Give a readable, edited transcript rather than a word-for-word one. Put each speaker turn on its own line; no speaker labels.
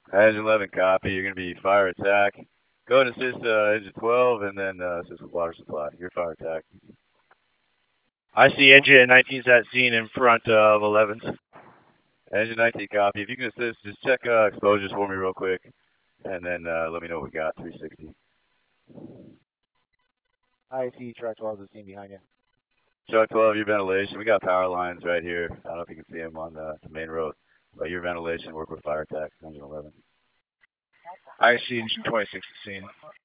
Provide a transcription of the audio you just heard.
Engine 11, copy. You're going to be fire attack. Go and assist engine 12 and then assist with water supply. Your fire attack.
I see engine 19's at scene in front of 11's.
Engine 19, copy. If you can assist, just check exposures for me real quick. And then let me know what we got. 360.
I see truck 12 is seen behind you.
Truck 12, your ventilation. We got power lines right here. I don't know if you can see them on the main road. But your ventilation, work with fire attack. Engine 11.
I see engine 26 at scene.